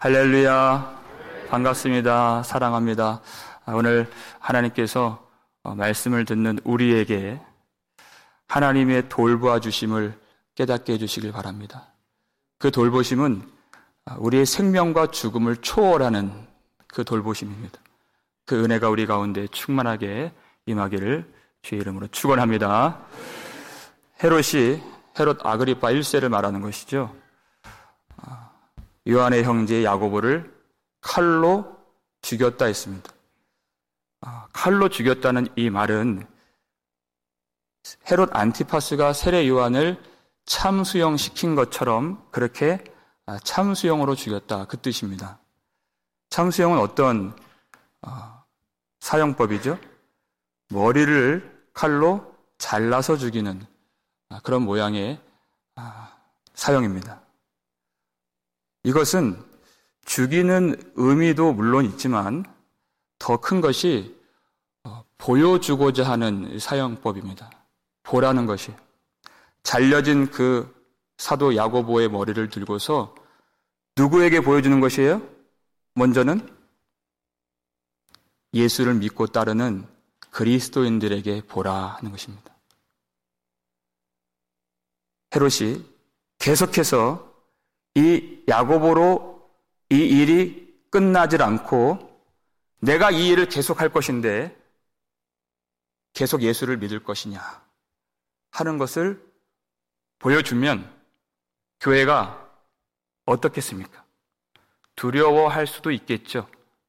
할렐루야, 반갑습니다. 사랑합니다. 오늘 하나님께서 말씀을 듣는 우리에게 하나님의 돌보아 주심을 깨닫게 해주시길 바랍니다. 그 돌보심은 우리의 생명과 죽음을 초월하는 그 돌보심입니다. 그 은혜가 우리 가운데 충만하게 임하기를 주의 이름으로 축원합니다. 헤롯 아그리파 1세를 말하는 것이죠. 요한의 형제 야고보를 칼로 죽였다 했습니다. 칼로 죽였다는 이 말은 헤롯 안티파스가 세례 요한을 참수형시킨 것처럼 그렇게 참수형으로 죽였다, 그 뜻입니다. 참수형은 어떤 사형법이죠? 머리를 칼로 잘라서 죽이는 그런 모양의 사형입니다. 이것은 죽이는 의미도 물론 있지만 더 큰 것이 보여주고자 하는 사형법입니다. 보라는 것이. 잘려진 그 사도 야고보의 머리를 들고서 누구에게 보여주는 것이에요? 먼저는 예수를 믿고 따르는 그리스도인들에게 보라 하는 것입니다. 헤롯이 계속해서 이 야고보로 이 일이 끝나질 않고 내가 이 일을 계속할 것인데 계속 예수를 믿을 것이냐 하는 것을 보여주면 교회가 어떻겠습니까? 두려워할 수도 있겠죠.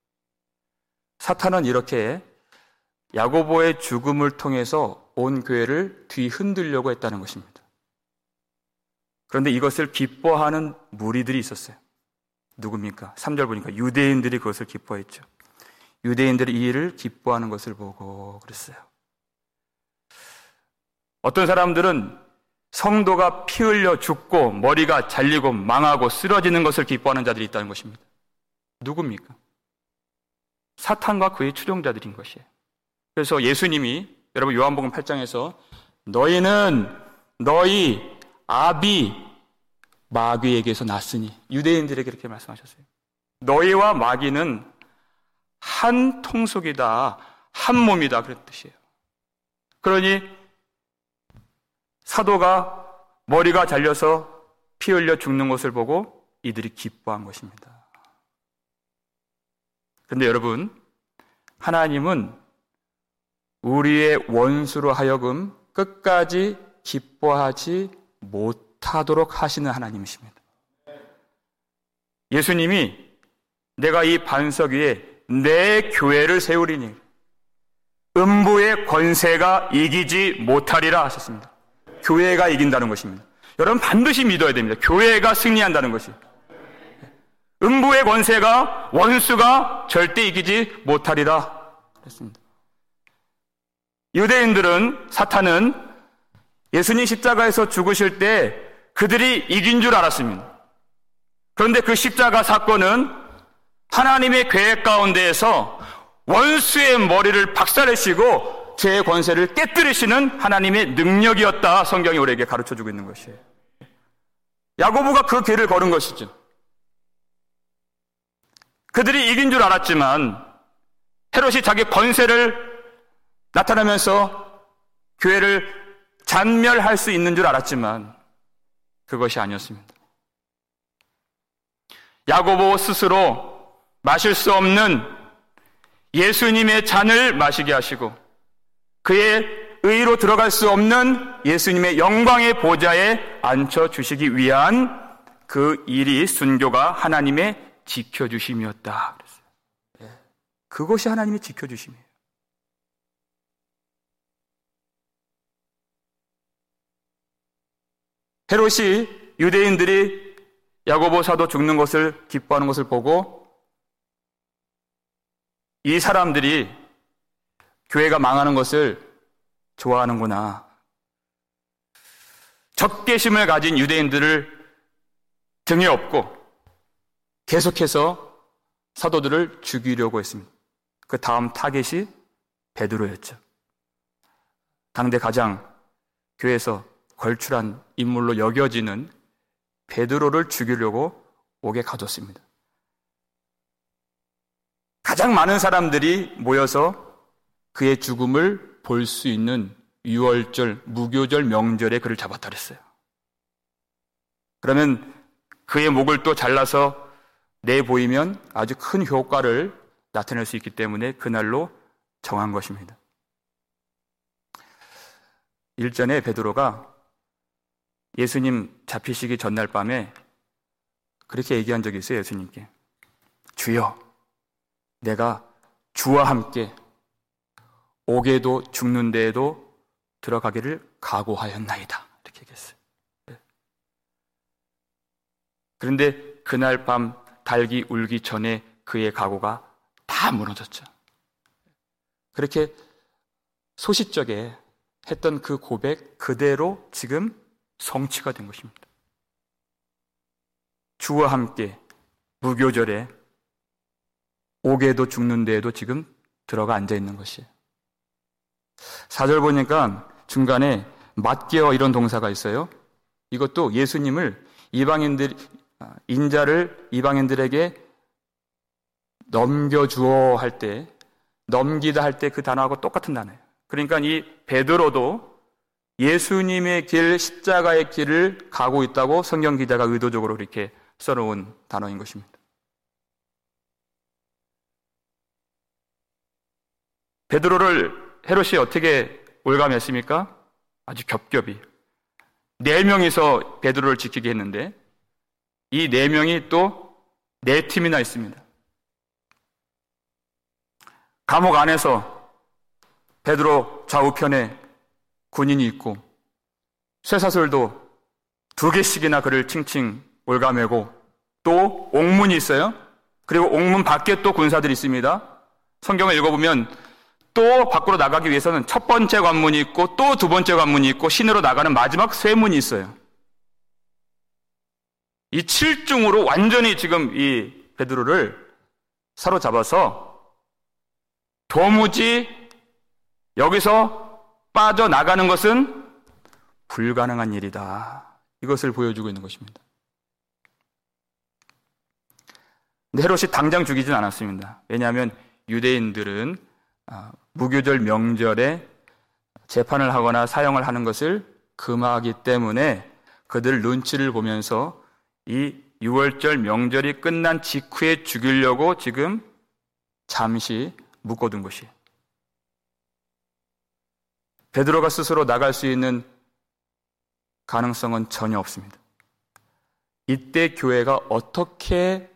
사탄은 이렇게 야고보의 죽음을 통해서 온 교회를 뒤흔들려고 했다는 것입니다. 그런데 이것을 기뻐하는 무리들이 있었어요. 누굽니까? 3절 보니까 유대인들이 그것을 기뻐했죠. 유대인들이 이 일을 기뻐하는 것을 보고 그랬어요. 어떤 사람들은 성도가 피 흘려 죽고 머리가 잘리고 망하고 쓰러지는 것을 기뻐하는 자들이 있다는 것입니다. 누굽니까? 사탄과 그의 추종자들인 것이에요. 그래서 예수님이 여러분 요한복음 8장에서 너희는 너희 아비 마귀에게서 났으니, 유대인들에게 이렇게 말씀하셨어요. 너희와 마귀는 한 통속이다, 한 몸이다, 그런 뜻이에요. 그러니 사도가 머리가 잘려서 피 흘려 죽는 것을 보고 이들이 기뻐한 것입니다. 그런데 여러분, 하나님은 우리의 원수로 하여금 끝까지 기뻐하지 못하도록 하시는 하나님이십니다. 예수님이 내가 이 반석 위에 내 교회를 세우리니 음부의 권세가 이기지 못하리라 하셨습니다. 교회가 이긴다는 것입니다. 여러분 반드시 믿어야 됩니다. 교회가 승리한다는 것이. 음부의 권세가 원수가 절대 이기지 못하리라 했습니다. 유대인들은, 사탄은 예수님 십자가에서 죽으실 때 그들이 이긴 줄 알았습니다. 그런데 그 십자가 사건은 하나님의 계획 가운데에서 원수의 머리를 박살내시고 죄의 권세를 깨뜨리시는 하나님의 능력이었다, 성경이 우리에게 가르쳐주고 있는 것이에요. 야고보가 그 길을 걸은 것이죠. 그들이 이긴 줄 알았지만 헤롯이 자기 권세를 나타내면서 교회를 잔멸할 수 있는 줄 알았지만 그것이 아니었습니다. 야고보 스스로 마실 수 없는 예수님의 잔을 마시게 하시고 그의 의로 들어갈 수 없는 예수님의 영광의 보좌에 앉혀주시기 위한 그 일이 순교가 하나님의 지켜주심이었다 그랬어요. 그것이 하나님의 지켜주심이에요. 헤롯이 유대인들이 야고보 사도 죽는 것을 기뻐하는 것을 보고 이 사람들이 교회가 망하는 것을 좋아하는구나. 적개심을 가진 유대인들을 등에 업고 계속해서 사도들을 죽이려고 했습니다. 그 다음 타겟이 베드로였죠. 당대 가장 교회에서 걸출한 인물로 여겨지는 베드로를 죽이려고 옥에 가뒀습니다. 가장 많은 사람들이 모여서 그의 죽음을 볼 수 있는 유월절, 무교절 명절에 그를 잡았다 그랬어요. 그러면 그의 목을 또 잘라서 내보이면 아주 큰 효과를 나타낼 수 있기 때문에 그날로 정한 것입니다. 일전에 베드로가 예수님 잡히시기 전날 밤에 그렇게 얘기한 적이 있어요. 예수님께, 주여, 내가 주와 함께 옥에도 죽는 데에도 들어가기를 각오하였나이다, 이렇게 얘기했어요. 그런데 그날 밤 달기 울기 전에 그의 각오가 다 무너졌죠. 그렇게 소시적에 했던 그 고백 그대로 지금 성취가 된 것입니다. 주와 함께 무교절에 옥에도 죽는 데에도 지금 들어가 앉아 있는 것이에요. 4절 보니까 중간에 맞게어 이런 동사가 있어요. 이것도 예수님을 인자를 이방인들에게 넘겨주어 할 때, 넘기다 할 때 그 단어하고 똑같은 단어예요. 그러니까 이 베드로도 예수님의 길, 십자가의 길을 가고 있다고 성경 기자가 의도적으로 이렇게 써놓은 단어인 것입니다. 베드로를 헤롯이 어떻게 올감했습니까? 아주 겹겹이 4명이서 베드로를 지키게 했는데 이 4명이 또 4팀이나 있습니다. 감옥 안에서 베드로 좌우편에 군인이 있고 쇠사슬도 2개씩이나 그를 칭칭 올가매고 또 옥문이 있어요. 그리고 옥문 밖에 또 군사들이 있습니다. 성경을 읽어보면 또 밖으로 나가기 위해서는 첫 번째 관문이 있고 또 두 번째 관문이 있고 신으로 나가는 마지막 쇠문이 있어요. 이 7중으로 완전히 지금 이 베드로를 사로잡아서 도무지 여기서 빠져나가는 것은 불가능한 일이다. 이것을 보여주고 있는 것입니다. 근데 헤롯이 당장 죽이진 않았습니다. 왜냐하면 유대인들은 무교절 명절에 재판을 하거나 사형을 하는 것을 금하기 때문에 그들 눈치를 보면서 이 6월절 명절이 끝난 직후에 죽이려고 지금 잠시 묶어둔 것이에요. 베드로가 스스로 나갈 수 있는 가능성은 전혀 없습니다. 이때 교회가 어떻게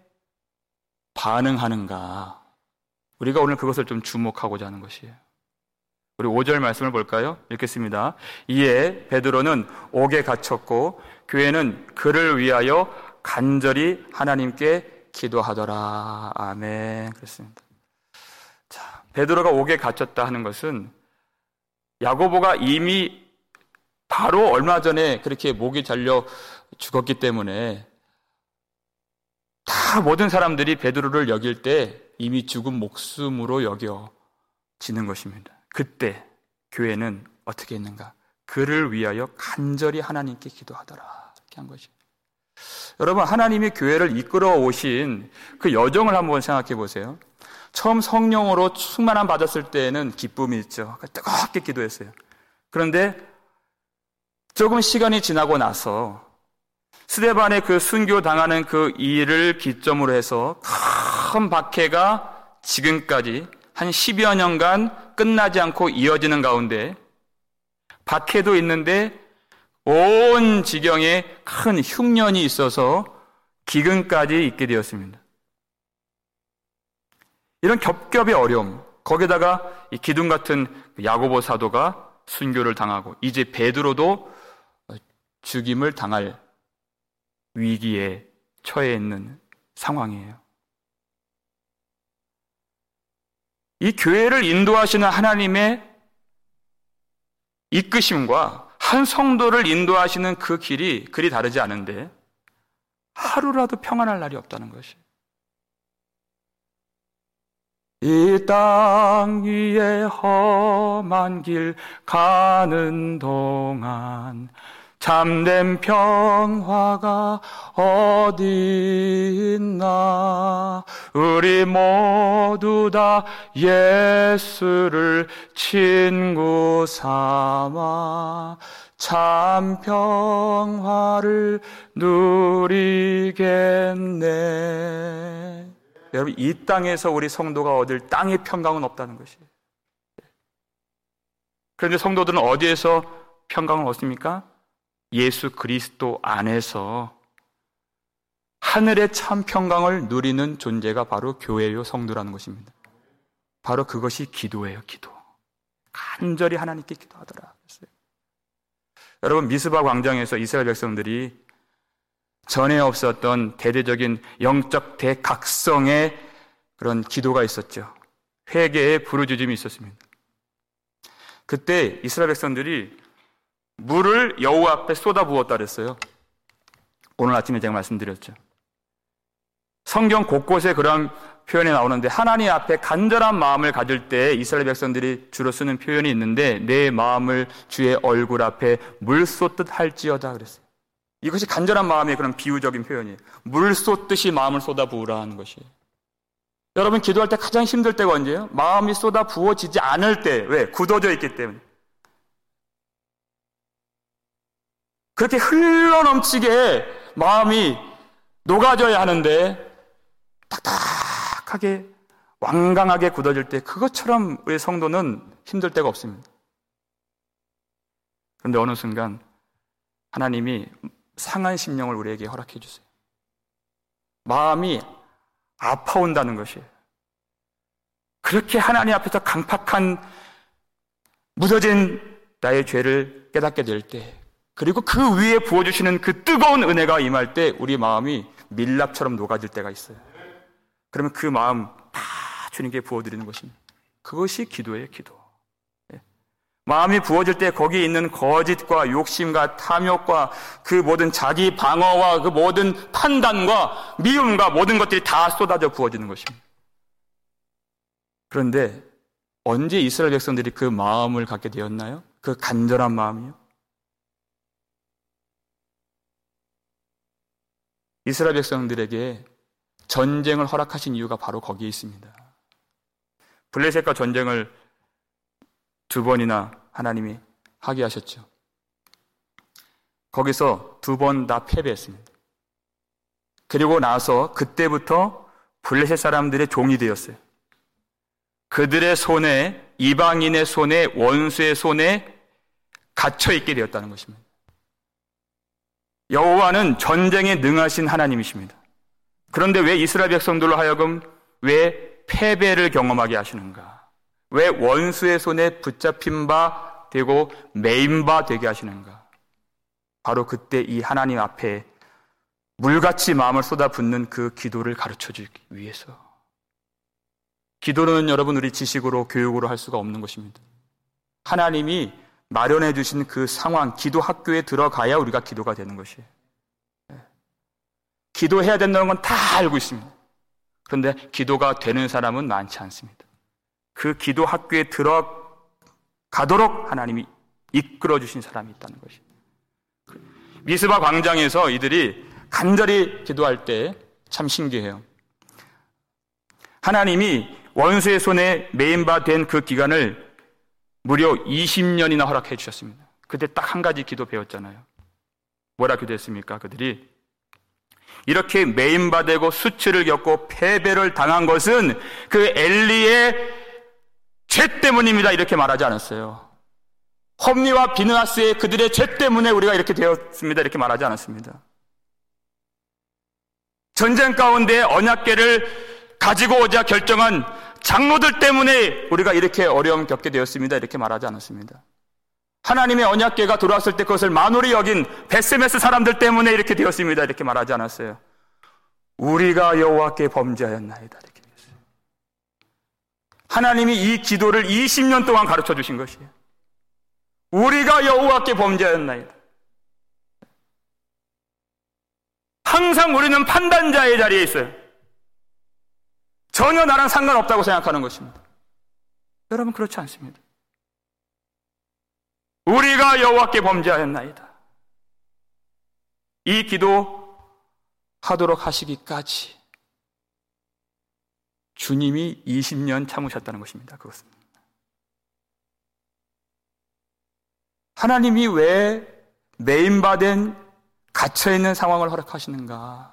반응하는가, 우리가 오늘 그것을 좀 주목하고자 하는 것이에요. 우리 5절 말씀을 볼까요? 읽겠습니다. 이에 베드로는 옥에 갇혔고 교회는 그를 위하여 간절히 하나님께 기도하더라. 아멘. 그렇습니다. 자, 베드로가 옥에 갇혔다 하는 것은 야고보가 이미 바로 얼마 전에 그렇게 목이 잘려 죽었기 때문에 다 모든 사람들이 베드로를 여길 때 이미 죽은 목숨으로 여겨지는 것입니다. 그때 교회는 어떻게 했는가? 그를 위하여 간절히 하나님께 기도하더라. 이렇게 한 것이에요. 여러분, 하나님이 교회를 이끌어 오신 그 여정을 한번 생각해 보세요. 처음 성령으로 충만함 받았을 때에는 기쁨이 있죠. 뜨겁게 기도했어요. 그런데 조금 시간이 지나고 나서 스데반의 그 순교 당하는 그 일을 기점으로 해서 큰 박해가 지금까지 한 10여 년간 끝나지 않고 이어지는 가운데 박해도 있는데 온 지경에 큰 흉년이 있어서 기근까지 있게 되었습니다. 이런 겹겹의 어려움, 거기다가 이 기둥 같은 야고보 사도가 순교를 당하고 이제 베드로도 죽임을 당할 위기에 처해 있는 상황이에요. 이 교회를 인도하시는 하나님의 이끄심과 한 성도를 인도하시는 그 길이 그리 다르지 않은데 하루라도 평안할 날이 없다는 것이. 이 땅 위에 험한 길 가는 동안 참된 평화가 어디 있나. 우리 모두 다 예수를 친구 삼아 참 평화를 누리겠네. 여러분, 이 땅에서 우리 성도가 얻을 땅의 평강은 없다는 것이에요. 그런데 성도들은 어디에서 평강을 얻습니까? 예수 그리스도 안에서 하늘의 참 평강을 누리는 존재가 바로 교회요 성도라는 것입니다. 바로 그것이 기도예요. 기도. 간절히 하나님께 기도하더라. 여러분, 미스바 광장에서 이스라엘 백성들이 전에 없었던 대대적인 영적 대각성의 그런 기도가 있었죠. 회개의 부르짖음이 있었습니다. 그때 이스라엘 백성들이 물을 여호와 앞에 쏟아부었다 그랬어요. 오늘 아침에 제가 말씀드렸죠. 성경 곳곳에 그런 표현이 나오는데, 하나님 앞에 간절한 마음을 가질 때 이스라엘 백성들이 주로 쓰는 표현이 있는데, 내 마음을 주의 얼굴 앞에 물 쏟듯 할지어다 그랬어요. 이것이 간절한 마음의 그런 비유적인 표현이에요. 물 쏟듯이 마음을 쏟아부으라 하는 것이에요. 여러분, 기도할 때 가장 힘들 때가 언제예요? 마음이 쏟아부어지지 않을 때. 왜? 굳어져 있기 때문에. 그렇게 흘러넘치게 마음이 녹아져야 하는데 딱딱하게 완강하게 굳어질 때, 그것처럼 우리 성도는 힘들 때가 없습니다. 그런데 어느 순간 하나님이 상한 심령을 우리에게 허락해 주세요. 마음이 아파온다는 것이에요. 그렇게 하나님 앞에서 강팍한 묻어진 나의 죄를 깨닫게 될 때, 그리고 그 위에 부어주시는 그 뜨거운 은혜가 임할 때 우리 마음이 밀랍처럼 녹아질 때가 있어요. 그러면 그 마음 다 주님께 부어드리는 것입니다. 그것이 기도예요. 기도. 마음이 부어질 때 거기에 있는 거짓과 욕심과 탐욕과 그 모든 자기 방어와 그 모든 판단과 미움과 모든 것들이 다 쏟아져 부어지는 것입니다. 그런데 언제 이스라엘 백성들이 그 마음을 갖게 되었나요? 그 간절한 마음이요? 이스라엘 백성들에게 전쟁을 허락하신 이유가 바로 거기에 있습니다. 블레셋과 전쟁을 2번이나 하나님이 하게 하셨죠. 거기서 2번 다 패배했습니다. 그리고 나서 그때부터 블레셋 사람들의 종이 되었어요. 그들의 손에, 이방인의 손에, 원수의 손에 갇혀 있게 되었다는 것입니다. 여호와는 전쟁에 능하신 하나님이십니다. 그런데 왜 이스라엘 백성들로 하여금 왜 패배를 경험하게 하시는가? 왜 원수의 손에 붙잡힌 바 되고 매인 바 되게 하시는가? 바로 그때 이 하나님 앞에 물같이 마음을 쏟아붓는 그 기도를 가르쳐주기 위해서. 기도는 여러분, 우리 지식으로 교육으로 할 수가 없는 것입니다. 하나님이 마련해 주신 그 상황, 기도 학교에 들어가야 우리가 기도가 되는 것이에요. 기도해야 된다는 건 다 알고 있습니다. 그런데 기도가 되는 사람은 많지 않습니다. 그 기도 학교에 들어가도록 하나님이 이끌어 주신 사람이 있다는 것이에요. 미스바 광장에서 이들이 간절히 기도할 때 참 신기해요. 하나님이 원수의 손에 매인 바 된 그 기간을 무려 20년이나 허락해 주셨습니다. 그때 딱 한 가지 기도 배웠잖아요. 뭐라 기도했습니까? 그들이 이렇게 매인 바 되고 수치를 겪고 패배를 당한 것은 그 엘리의 죄 때문입니다. 이렇게 말하지 않았어요. 홈리와 비느하스의 그들의 죄 때문에 우리가 이렇게 되었습니다. 이렇게 말하지 않았습니다. 전쟁 가운데 언약궤를 가지고 오자 결정한 장로들 때문에 우리가 이렇게 어려움 겪게 되었습니다. 이렇게 말하지 않았습니다. 하나님의 언약궤가 돌아왔을 때 그것을 만홀히 여긴 베스메스 사람들 때문에 이렇게 되었습니다. 이렇게 말하지 않았어요. 우리가 여호와께 범죄하였나이다. 이렇게 되었어요. 하나님이 이 기도를 20년 동안 가르쳐 주신 것이에요. 우리가 여호와께 범죄하였나이다. 항상 우리는 판단자의 자리에 있어요. 전혀 나랑 상관없다고 생각하는 것입니다. 여러분, 그렇지 않습니다. 우리가 여호와께 범죄하였나이다. 이 기도 하도록 하시기까지 주님이 20년 참으셨다는 것입니다. 그것은 하나님이 왜 매임받은 갇혀있는 상황을 허락하시는가?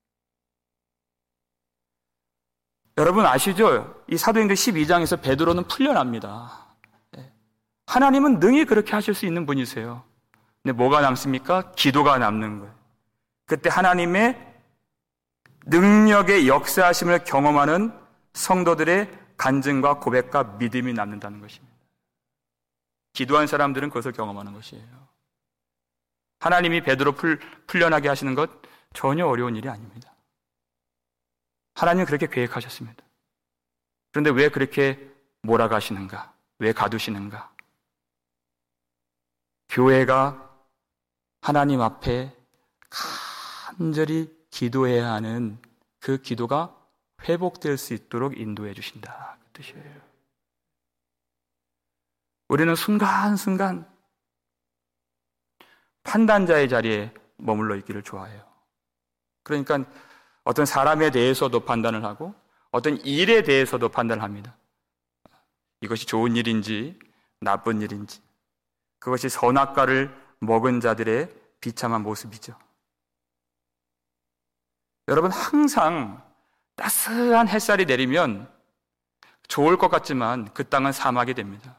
여러분 아시죠? 이 사도행전 12장에서 베드로는 풀려납니다. 하나님은 능히 그렇게 하실 수 있는 분이세요. 근데 뭐가 남습니까? 기도가 남는 거예요. 그때 하나님의 능력의 역사하심을 경험하는 성도들의 간증과 고백과 믿음이 남는다는 것입니다. 기도한 사람들은 그것을 경험하는 것이에요. 하나님이 베드로 풀려나게 하시는 것 전혀 어려운 일이 아닙니다. 하나님은 그렇게 계획하셨습니다. 그런데 왜 그렇게 몰아가시는가? 왜 가두시는가? 교회가 하나님 앞에 간절히 기도해야 하는 그 기도가 회복될 수 있도록 인도해 주신다. 그 뜻이에요. 우리는 순간순간 판단자의 자리에 머물러 있기를 좋아해요. 그러니까 어떤 사람에 대해서도 판단을 하고 어떤 일에 대해서도 판단을 합니다. 이것이 좋은 일인지 나쁜 일인지. 그것이 선악과를 먹은 자들의 비참한 모습이죠. 여러분 항상 따스한 햇살이 내리면 좋을 것 같지만 그 땅은 사막이 됩니다.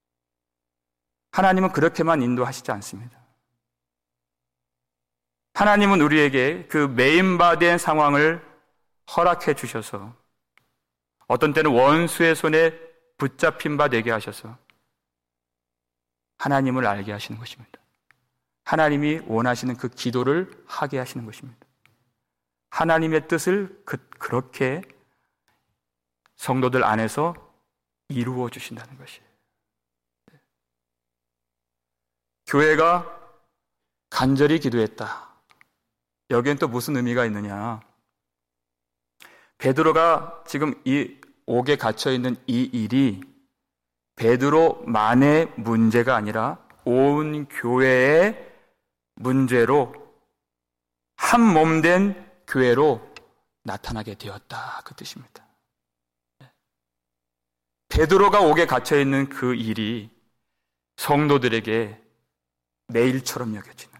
하나님은 그렇게만 인도하시지 않습니다. 하나님은 우리에게 그 매임받은 상황을 허락해 주셔서 어떤 때는 원수의 손에 붙잡힌 바 되게 하셔서 하나님을 알게 하시는 것입니다. 하나님이 원하시는 그 기도를 하게 하시는 것입니다. 하나님의 뜻을 그렇게 성도들 안에서 이루어 주신다는 것이에요. 교회가 간절히 기도했다. 여기엔 또 무슨 의미가 있느냐? 베드로가 지금 이 옥에 갇혀있는 이 일이 베드로만의 문제가 아니라 온 교회의 문제로 한 몸 된 교회로 나타나게 되었다. 그 뜻입니다. 베드로가 옥에 갇혀있는 그 일이 성도들에게 내 일처럼 여겨지는,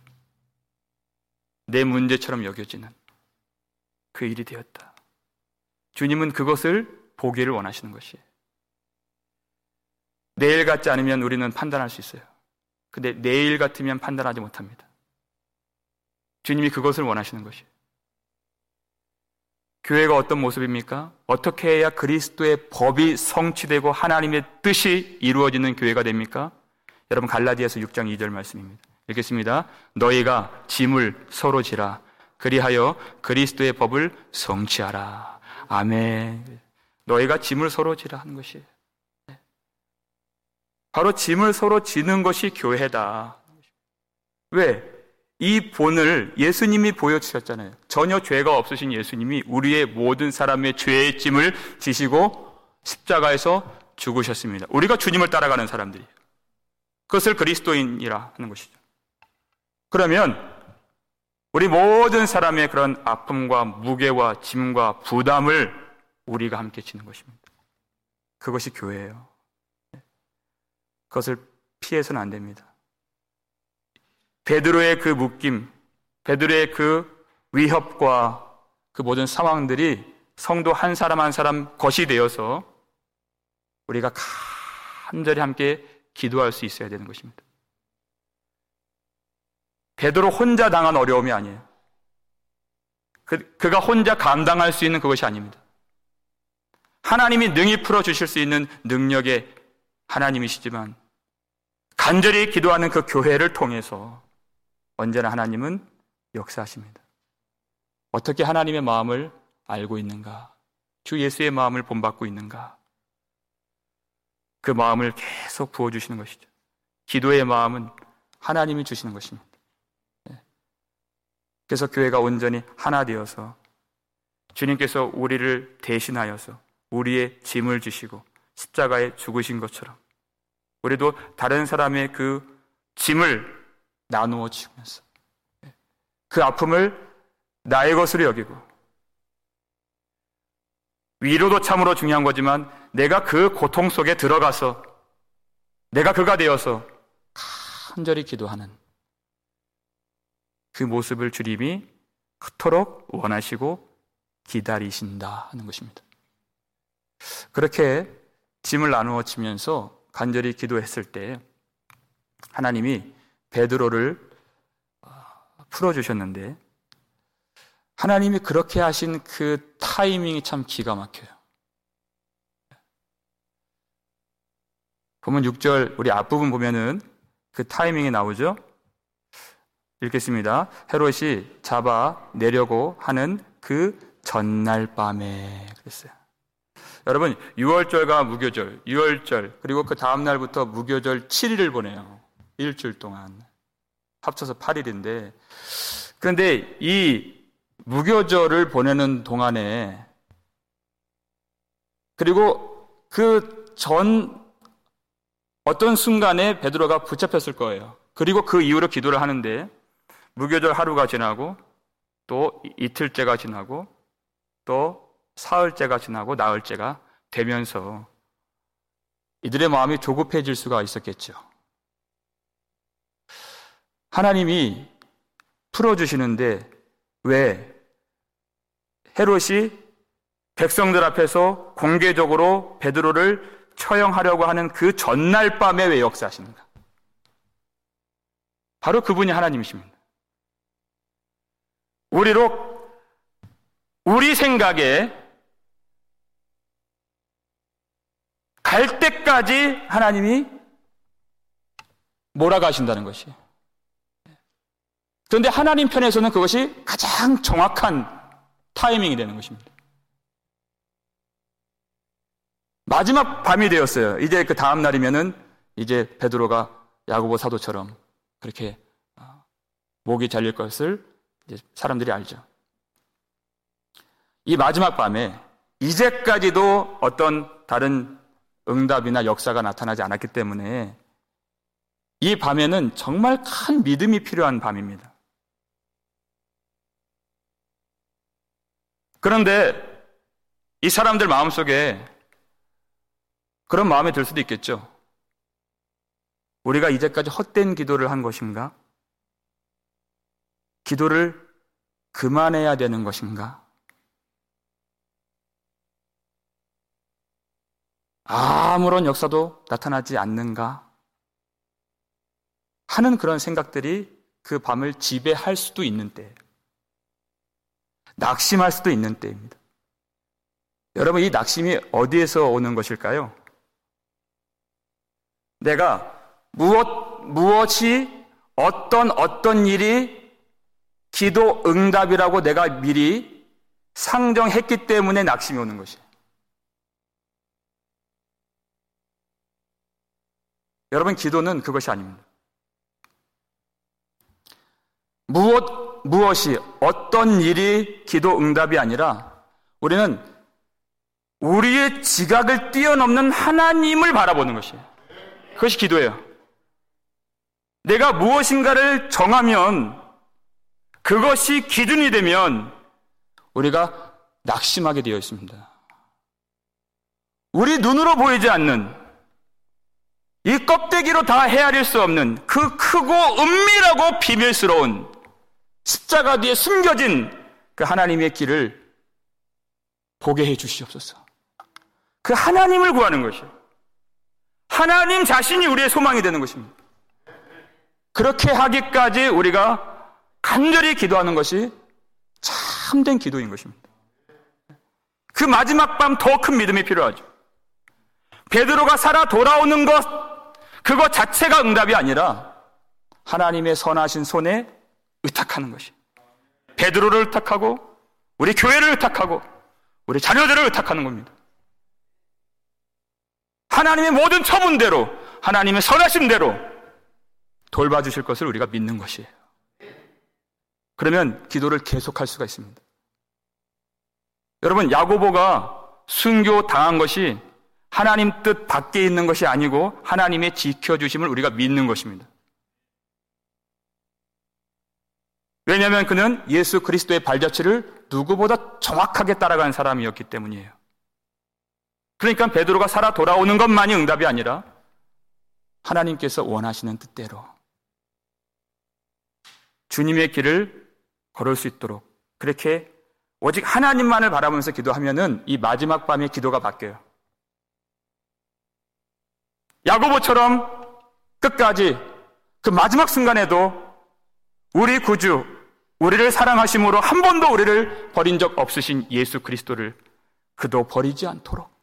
내 문제처럼 여겨지는 그 일이 되었다. 주님은 그것을 보기를 원하시는 것이에요. 내일 같지 않으면 우리는 판단할 수 있어요. 근데 내일 같으면 판단하지 못합니다. 주님이 그것을 원하시는 것이에요. 교회가 어떤 모습입니까? 어떻게 해야 그리스도의 법이 성취되고 하나님의 뜻이 이루어지는 교회가 됩니까? 여러분 갈라디아서 6장 2절 말씀입니다. 읽겠습니다. 너희가 짐을 서로 지라 그리하여 그리스도의 법을 성취하라. 아멘. 너희가 짐을 서로 지라 하는 것이에요. 바로 짐을 서로 지는 것이 교회다. 왜? 이 본을 예수님이 보여주셨잖아요. 전혀 죄가 없으신 예수님이 우리의 모든 사람의 죄의 짐을 지시고 십자가에서 죽으셨습니다. 우리가 주님을 따라가는 사람들이에요. 그것을 그리스도인이라 하는 것이죠. 그러면 우리 모든 사람의 그런 아픔과 무게와 짐과 부담을 우리가 함께 지는 것입니다. 그것이 교회예요. 그것을 피해서는 안 됩니다. 베드로의 그 묶임, 베드로의 그 위협과 그 모든 상황들이 성도 한 사람 한 사람 것이 되어서 우리가 간절히 함께 기도할 수 있어야 되는 것입니다. 베드로 혼자 당한 어려움이 아니에요. 그가 혼자 감당할 수 있는 그것이 아닙니다. 하나님이 능히 풀어주실 수 있는 능력의 하나님이시지만 간절히 기도하는 그 교회를 통해서 언제나 하나님은 역사하십니다. 어떻게 하나님의 마음을 알고 있는가? 주 예수의 마음을 본받고 있는가? 그 마음을 계속 부어주시는 것이죠. 기도의 마음은 하나님이 주시는 것입니다. 그래서 교회가 온전히 하나 되어서 주님께서 우리를 대신하여서 우리의 짐을 지시고 십자가에 죽으신 것처럼 우리도 다른 사람의 그 짐을 나누어 지면서 그 아픔을 나의 것으로 여기고, 위로도 참으로 중요한 거지만 내가 그 고통 속에 들어가서 내가 그가 되어서 간절히 기도하는 그 모습을 주님이 그토록 원하시고 기다리신다 하는 것입니다. 그렇게 짐을 나누어 지면서 간절히 기도했을 때 하나님이 베드로를 풀어주셨는데, 하나님이 그렇게 하신 그 타이밍이 참 기가 막혀요. 보면 6절 우리 앞부분 보면은 그 타이밍이 나오죠. 읽겠습니다. 헤롯이 잡아내려고 하는 그 전날 밤에 그랬어요. 여러분, 6월절과 무교절, 6월절, 그리고 그 다음 날부터 무교절 7일을 보내요. 일주일 동안. 합쳐서 8일인데, 그런데 이 무교절을 보내는 동안에, 그리고 그 전 어떤 순간에 베드로가 붙잡혔을 거예요. 그리고 그 이후로 기도를 하는데, 무교절 하루가 지나고 또 이틀째가 지나고 또 사흘째가 지나고 나흘째가 되면서 이들의 마음이 조급해질 수가 있었겠죠. 하나님이 풀어주시는데 왜 헤롯이 백성들 앞에서 공개적으로 베드로를 처형하려고 하는 그 전날 밤에 왜 역사하시는가? 바로 그분이 하나님이십니다. 우리 생각에 갈 때까지 하나님이 몰아가신다는 것이. 그런데 하나님 편에서는 그것이 가장 정확한 타이밍이 되는 것입니다. 마지막 밤이 되었어요. 이제 그 다음 날이면은 이제 베드로가 야고보 사도처럼 그렇게 목이 잘릴 것을 이제 사람들이 알죠. 이 마지막 밤에 이제까지도 어떤 다른 응답이나 역사가 나타나지 않았기 때문에 이 밤에는 정말 큰 믿음이 필요한 밤입니다. 그런데 이 사람들 마음속에 그런 마음이 들 수도 있겠죠. 우리가 이제까지 헛된 기도를 한 것인가? 기도를 그만해야 되는 것인가? 아무런 역사도 나타나지 않는가? 하는 그런 생각들이 그 밤을 지배할 수도 있는 때, 낙심할 수도 있는 때입니다. 여러분, 이 낙심이 어디에서 오는 것일까요? 내가 무엇이 어떤 일이 기도 응답이라고 내가 미리 상정했기 때문에 낙심이 오는 것이에요. 여러분, 기도는 그것이 아닙니다. 무엇이 어떤 일이 기도 응답이 아니라 우리는 우리의 지각을 뛰어넘는 하나님을 바라보는 것이에요. 그것이 기도예요. 내가 무엇인가를 정하면, 그것이 기준이 되면 우리가 낙심하게 되어 있습니다. 우리 눈으로 보이지 않는, 이 껍데기로 다 헤아릴 수 없는 그 크고 은밀하고 비밀스러운 십자가 뒤에 숨겨진 그 하나님의 길을 보게 해 주시옵소서. 그 하나님을 구하는 것이에요. 하나님 자신이 우리의 소망이 되는 것입니다. 그렇게 하기까지 우리가 간절히 기도하는 것이 참된 기도인 것입니다. 그 마지막 밤 더 큰 믿음이 필요하죠. 베드로가 살아 돌아오는 것, 그것 자체가 응답이 아니라 하나님의 선하신 손에 의탁하는 것이. 베드로를 의탁하고 우리 교회를 의탁하고 우리 자녀들을 의탁하는 겁니다. 하나님의 모든 처분대로, 하나님의 선하심대로 돌봐주실 것을 우리가 믿는 것이에요. 그러면 기도를 계속할 수가 있습니다. 여러분, 야고보가 순교 당한 것이 하나님 뜻 밖에 있는 것이 아니고 하나님의 지켜주심을 우리가 믿는 것입니다. 왜냐하면 그는 예수 그리스도의 발자취를 누구보다 정확하게 따라가는 사람이었기 때문이에요. 그러니까 베드로가 살아 돌아오는 것만이 응답이 아니라 하나님께서 원하시는 뜻대로 주님의 길을 걸을 수 있도록 그렇게 오직 하나님만을 바라보면서 기도하면은 이 마지막 밤의 기도가 바뀌어요. 야고보처럼 끝까지 그 마지막 순간에도 우리 구주, 우리를 사랑하심으로 한 번도 우리를 버린 적 없으신 예수 그리스도를 그도 버리지 않도록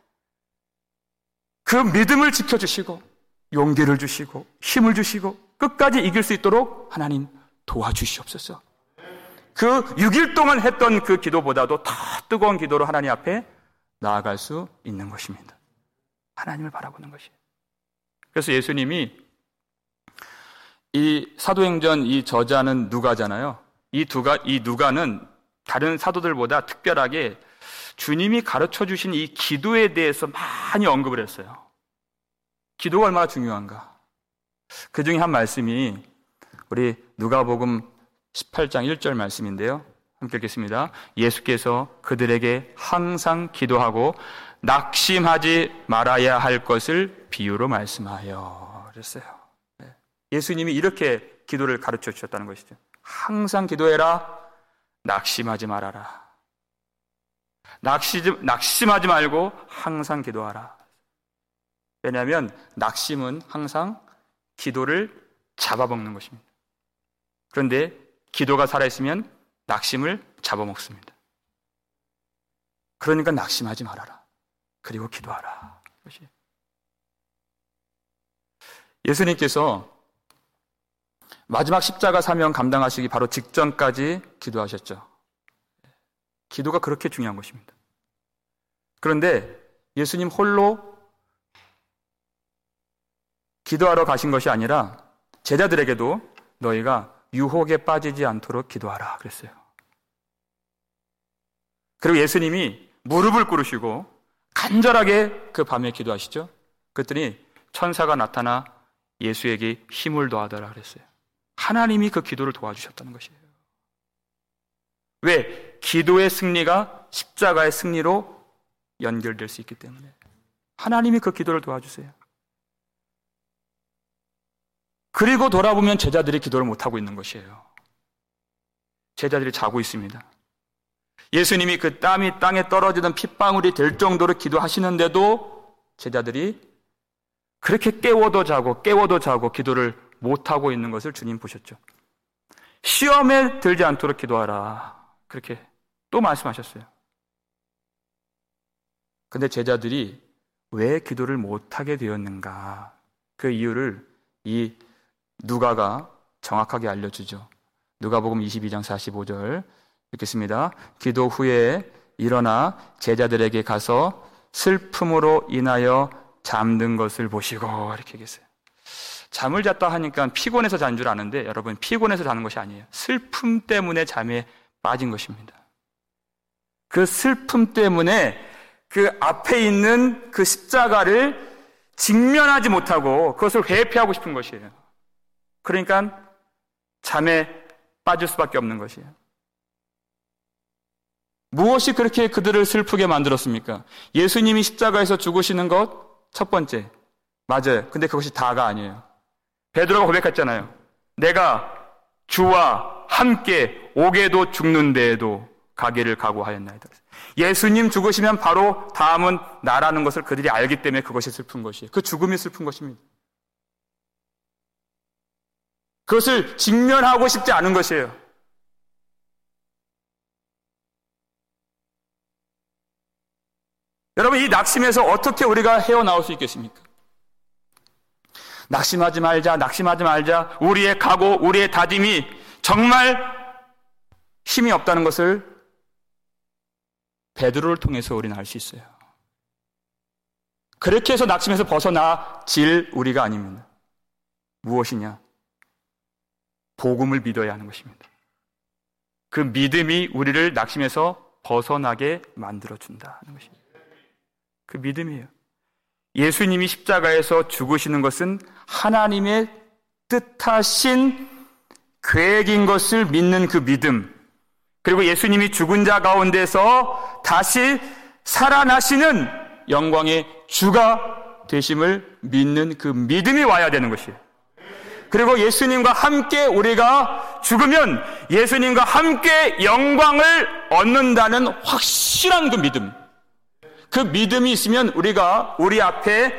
그 믿음을 지켜주시고 용기를 주시고 힘을 주시고 끝까지 이길 수 있도록 하나님 도와주시옵소서. 그 6일 동안 했던 그 기도보다도 더 뜨거운 기도로 하나님 앞에 나아갈 수 있는 것입니다. 하나님을 바라보는 것이에요. 그래서 예수님이 이 사도행전 이 저자는 누가잖아요. 이 누가는 다른 사도들보다 특별하게 주님이 가르쳐 주신 이 기도에 대해서 많이 언급을 했어요. 기도가 얼마나 중요한가. 그 중에 한 말씀이 우리 누가복음 18장 1절 말씀인데요. 함께 읽겠습니다. 예수께서 그들에게 항상 기도하고 낙심하지 말아야 할 것을 비유로 말씀하여 그랬어요. 예수님이 이렇게 기도를 가르쳐 주셨다는 것이죠. 항상 기도해라. 낙심하지 말아라. 낙심하지 말고 항상 기도하라. 왜냐하면 낙심은 항상 기도를 잡아먹는 것입니다. 그런데 기도가 살아있으면 낙심을 잡아먹습니다. 그러니까 낙심하지 말아라. 그리고 기도하라. 예수님께서 마지막 십자가 사명 감당하시기 바로 직전까지 기도하셨죠. 기도가 그렇게 중요한 것입니다. 그런데 예수님 홀로 기도하러 가신 것이 아니라 제자들에게도 너희가 유혹에 빠지지 않도록 기도하라 그랬어요. 그리고 예수님이 무릎을 꿇으시고 간절하게 그 밤에 기도하시죠. 그랬더니 천사가 나타나 예수에게 힘을 더하더라 그랬어요. 하나님이 그 기도를 도와주셨다는 것이에요. 왜? 기도의 승리가 십자가의 승리로 연결될 수 있기 때문에 하나님이 그 기도를 도와주세요. 그리고 돌아보면 제자들이 기도를 못하고 있는 것이에요. 제자들이 자고 있습니다. 예수님이 그 땀이 땅에 떨어지던 핏방울이 될 정도로 기도하시는데도 제자들이 그렇게 깨워도 자고 기도를 못하고 있는 것을 주님 보셨죠. 시험에 들지 않도록 기도하라. 그렇게 또 말씀하셨어요. 그런데 제자들이 왜 기도를 못하게 되었는가? 그 이유를 이 누가가 정확하게 알려주죠. 누가복음 22장 45절 읽겠습니다. 기도 후에 일어나 제자들에게 가서 슬픔으로 인하여 잠든 것을 보시고 이렇게 얘기했어요. 잠을 잤다 하니까 피곤해서 잔 줄 아는데 여러분 피곤해서 자는 것이 아니에요. 슬픔 때문에 잠에 빠진 것입니다. 그 슬픔 때문에 그 앞에 있는 그 십자가를 직면하지 못하고 그것을 회피하고 싶은 것이에요. 그러니까 잠에 빠질 수밖에 없는 것이에요. 무엇이 그렇게 그들을 슬프게 만들었습니까? 예수님이 십자가에서 죽으시는 것 첫 번째 맞아요. 근데 그것이 다가 아니에요. 베드로가 고백했잖아요. 내가 주와 함께 오게도 죽는 데에도 가기를 각오하였나이다. 예수님 죽으시면 바로 다음은 나라는 것을 그들이 알기 때문에 그것이 슬픈 것이에요. 그 죽음이 슬픈 것입니다. 그것을 직면하고 싶지 않은 것이에요. 여러분, 이 낙심에서 어떻게 우리가 헤어나올 수 있겠습니까? 낙심하지 말자. 우리의 각오, 우리의 다짐이 정말 힘이 없다는 것을 베드로를 통해서 우리는 알 수 있어요. 그렇게 해서 낙심에서 벗어나질 우리가 아닙니다. 무엇이냐? 복음을 믿어야 하는 것입니다. 그 믿음이 우리를 낙심에서 벗어나게 만들어준다는 것입니다. 그 믿음이에요. 예수님이 십자가에서 죽으시는 것은 하나님의 뜻하신 계획인 것을 믿는 그 믿음, 그리고 예수님이 죽은 자 가운데서 다시 살아나시는 영광의 주가 되심을 믿는 그 믿음이 와야 되는 것이에요. 그리고 예수님과 함께 우리가 죽으면 예수님과 함께 영광을 얻는다는 확실한 그 믿음, 그 믿음이 있으면 우리가 우리 앞에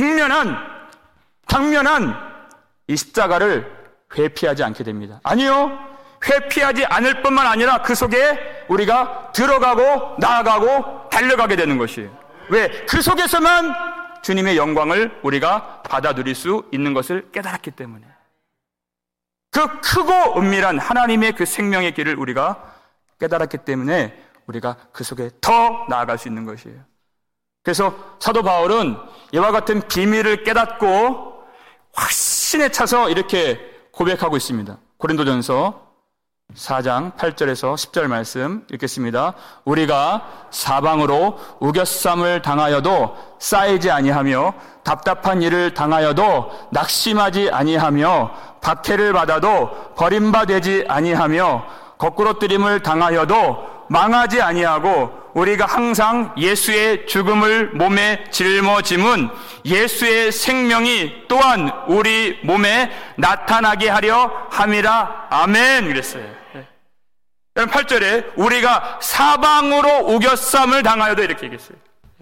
당면한 이 십자가를 회피하지 않게 됩니다. 아니요, 회피하지 않을 뿐만 아니라 그 속에 우리가 들어가고 나아가고 달려가게 되는 것이에요. 왜? 그 속에서만 주님의 영광을 우리가 받아 누릴 수 있는 것을 깨달았기 때문에. 그 크고 은밀한 하나님의 그 생명의 길을 우리가 깨달았기 때문에 우리가 그 속에 더 나아갈 수 있는 것이에요. 그래서 사도 바울은 이와 같은 비밀을 깨닫고 확신에 차서 이렇게 고백하고 있습니다. 고린도전서 4장 8절에서 10절 말씀 읽겠습니다. 우리가 사방으로 우겨쌈을 당하여도 쌓이지 아니하며 답답한 일을 당하여도 낙심하지 아니하며 박해를 받아도 버림받지 아니하며 거꾸로뜨림을 당하여도 망하지 아니하고 우리가 항상 예수의 죽음을 몸에 짊어짐은 예수의 생명이 또한 우리 몸에 나타나게 하려 함이라. 아멘. 그랬어요. 8절에 우리가 사방으로 우겨쌈을 당하여도 이렇게 얘기했어요.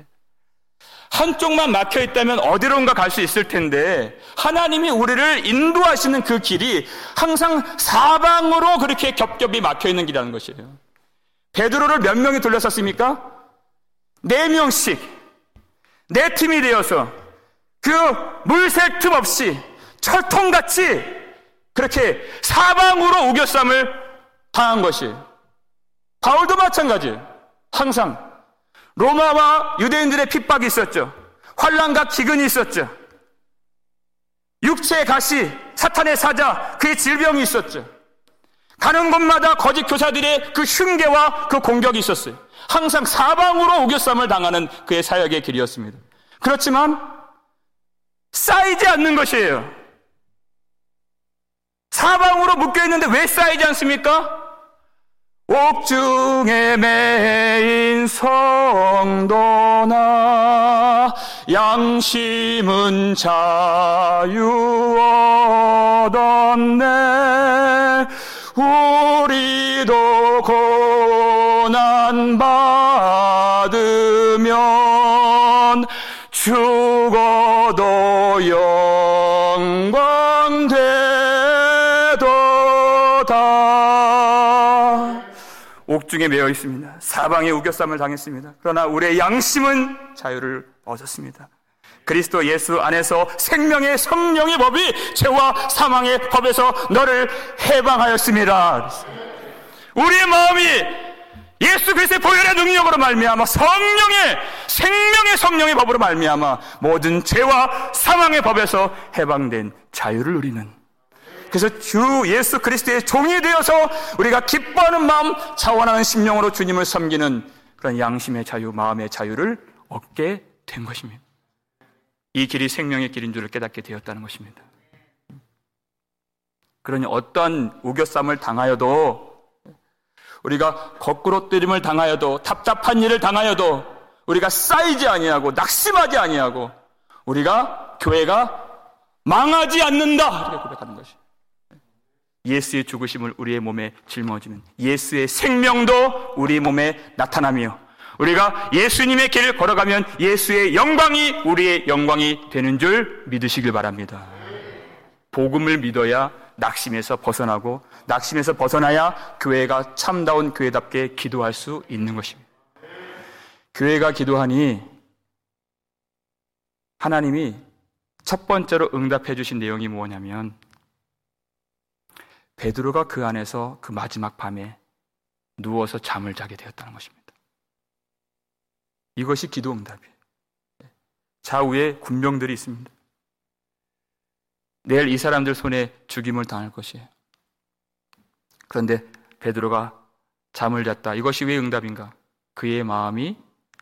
한쪽만 막혀 있다면 어디론가 갈 수 있을 텐데 하나님이 우리를 인도하시는 그 길이 항상 사방으로 그렇게 겹겹이 막혀 있는 길이라는 것이에요. 베드로를 몇 명이 둘러쌌습니까? 4명씩 4팀이 되어서 그 물색 틈 없이 철통같이 그렇게 사방으로 우겨쌈을 당한 것이에요. 바울도 마찬가지예요. 항상 로마와 유대인들의 핍박이 있었죠. 환난과 기근이 있었죠. 육체의 가시, 사탄의 사자, 그의 질병이 있었죠. 가는 곳마다 거짓 교사들의 그 흉계와 그 공격이 있었어요. 항상 사방으로 우겨쌈을 당하는 그의 사역의 길이었습니다. 그렇지만 쌓이지 않는 것이에요. 사방으로 묶여있는데 왜 쌓이지 않습니까? 옥중에 매인 성도나 양심은 자유 얻었네. 우리도 고난 받으면 죽어도 영광 되도다. 옥중에 매여 있습니다. 사방에 우겨쌈을 당했습니다. 그러나 우리의 양심은 자유를 얻었습니다. 그리스도 예수 안에서 생명의 성령의 법이 죄와 사망의 법에서 너를 해방하였습니다. 우리의 마음이 예수 그리스도의 보혈의 능력으로 말미암아 생명의 성령의 법으로 말미암아 모든 죄와 사망의 법에서 해방된 자유를 누리는, 그래서 주 예수 그리스도의 종이 되어서 우리가 기뻐하는 마음, 자원하는 심령으로 주님을 섬기는 그런 양심의 자유, 마음의 자유를 얻게 된 것입니다. 이 길이 생명의 길인 줄을 깨닫게 되었다는 것입니다. 그러니 어떤 우겨쌈을 당하여도, 우리가 거꾸로 뜨림을 당하여도, 답답한 일을 당하여도 우리가 쌓이지 아니하고 낙심하지 아니하고 우리가 교회가 망하지 않는다, 이렇게 고백하는 것이. 예수의 죽으심을 우리의 몸에 짊어지는 예수의 생명도 우리 몸에 나타나며 우리가 예수님의 길을 걸어가면 예수의 영광이 우리의 영광이 되는 줄 믿으시길 바랍니다. 복음을 믿어야 낙심에서 벗어나고, 낙심에서 벗어나야 교회가 참다운 교회답게 기도할 수 있는 것입니다. 교회가 기도하니 하나님이 첫 번째로 응답해 주신 내용이 뭐냐면 베드로가 그 안에서 그 마지막 밤에 누워서 잠을 자게 되었다는 것입니다. 이것이 기도 응답이에요. 좌우에 군병들이 있습니다. 내일 이 사람들 손에 죽임을 당할 것이에요. 그런데 베드로가 잠을 잤다. 이것이 왜 응답인가? 그의 마음이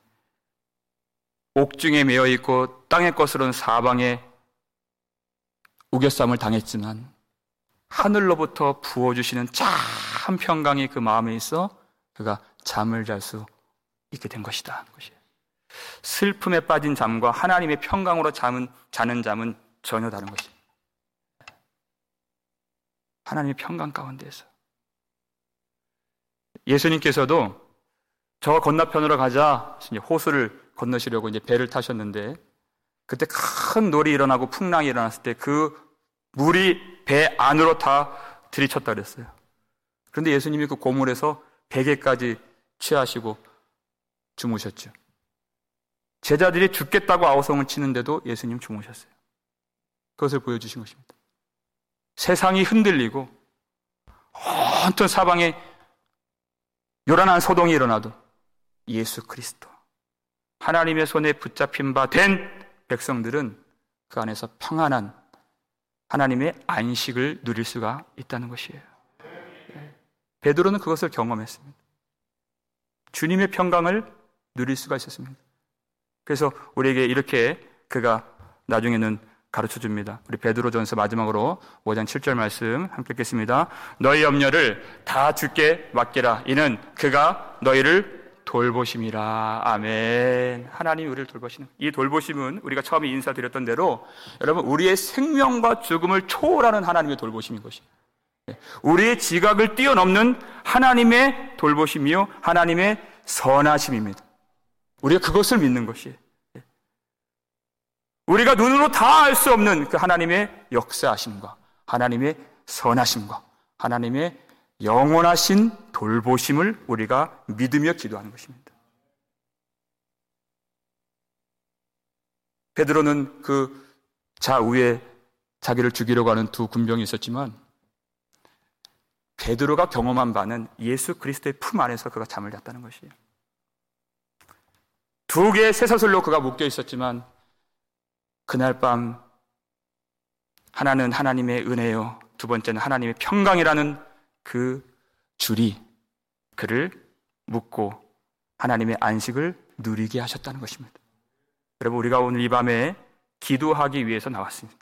옥중에 매여 있고 땅의 것으로는 사방에 우겨쌈을 당했지만 하늘로부터 부어주시는 참 평강이 그 마음에 있어 그가 잠을 잘 수 있게 된 것이다. 슬픔에 빠진 잠과 하나님의 평강으로 자는 잠은 전혀 다른 것입니다. 하나님의 평강 가운데에서 예수님께서도 저 건너편으로 가자 호수를 건너시려고 이제 배를 타셨는데 그때 큰 놀이 일어나고 풍랑이 일어났을 때 그 물이 배 안으로 다 들이쳤다 그랬어요. 그런데 예수님이 그 고물에서 베개까지 취하시고 주무셨죠. 제자들이 죽겠다고 아우성을 치는데도 예수님 주무셨어요. 그것을 보여주신 것입니다. 세상이 흔들리고 온통 사방에 요란한 소동이 일어나도 예수 그리스도 하나님의 손에 붙잡힌 바 된 백성들은 그 안에서 평안한 하나님의 안식을 누릴 수가 있다는 것이에요. 베드로는 그것을 경험했습니다. 주님의 평강을 누릴 수가 있었습니다. 그래서 우리에게 이렇게 그가 나중에는 가르쳐줍니다. 우리 베드로전서 마지막으로 5장 7절 말씀 함께 읽겠습니다. 너희 염려를 다 주께 맡기라. 이는 그가 너희를 돌보심이라. 아멘. 하나님이 우리를 돌보시는 이 돌보심은 우리가 처음에 인사드렸던 대로 여러분 우리의 생명과 죽음을 초월하는 하나님의 돌보심인 것입니다. 우리의 지각을 뛰어넘는 하나님의 돌보심이요 하나님의 선하심입니다. 우리가 그것을 믿는 것이에요. 우리가 눈으로 다 알 수 없는 그 하나님의 역사하심과 하나님의 선하심과 하나님의 영원하신 돌보심을 우리가 믿으며 기도하는 것입니다. 베드로는 그 좌우에 자기를 죽이려고 하는 두 군병이 있었지만 베드로가 경험한 바는 예수 그리스도의 품 안에서 그가 잠을 잤다는 것이에요. 두 개의 쇠사슬로 그가 묶여 있었지만 그날 밤 하나는 하나님의 은혜요, 두 번째는 하나님의 평강이라는 그 줄이 그를 묶고 하나님의 안식을 누리게 하셨다는 것입니다. 여러분 우리가 오늘 이 밤에 기도하기 위해서 나왔습니다.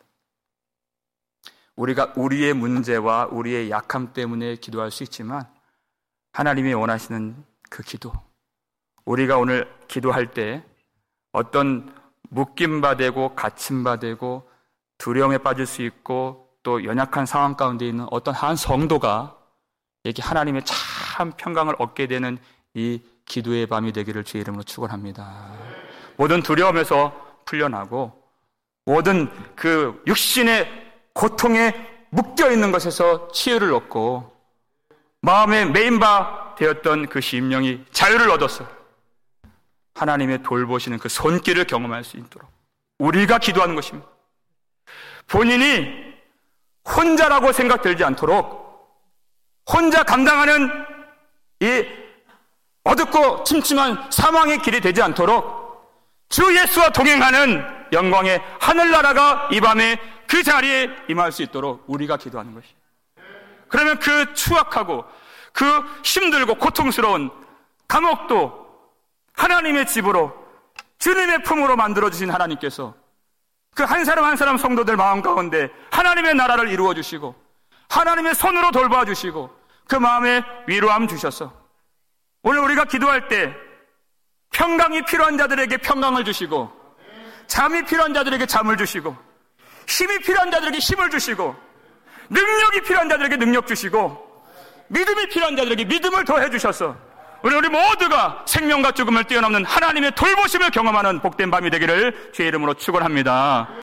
우리가 우리의 문제와 우리의 약함 때문에 기도할 수 있지만 하나님이 원하시는 그 기도, 우리가 오늘 기도할 때 어떤 묶임바되고 갇힘바되고 두려움에 빠질 수 있고 또 연약한 상황 가운데 있는 어떤 한 성도가 이렇게 하나님의 참 평강을 얻게 되는 이 기도의 밤이 되기를 주의 이름으로 축원합니다. 모든 두려움에서 풀려나고 모든 그 육신의 고통에 묶여있는 것에서 치유를 얻고 마음에 메인바 되었던 그 심령이 자유를 얻어서 하나님의 돌보시는 그 손길을 경험할 수 있도록 우리가 기도하는 것입니다. 본인이 혼자라고 생각되지 않도록 혼자 감당하는 이 어둡고 침침한 사망의 길이 되지 않도록 주 예수와 동행하는 영광의 하늘나라가 이 밤에 그 자리에 임할 수 있도록 우리가 기도하는 것이에요. 그러면 그 추악하고 그 힘들고 고통스러운 감옥도 하나님의 집으로 주님의 품으로 만들어주신 하나님께서 그 한 사람 한 사람 성도들 마음 가운데 하나님의 나라를 이루어 주시고 하나님의 손으로 돌봐 주시고 그 마음에 위로함 주셔서 오늘 우리가 기도할 때 평강이 필요한 자들에게 평강을 주시고 잠이 필요한 자들에게 잠을 주시고 힘이 필요한 자들에게 힘을 주시고 능력이 필요한 자들에게 능력 주시고 믿음이 필요한 자들에게 믿음을 더해 주셔서 우리 모두가 생명과 죽음을 뛰어넘는 하나님의 돌보심을 경험하는 복된 밤이 되기를 주의 이름으로 축원합니다.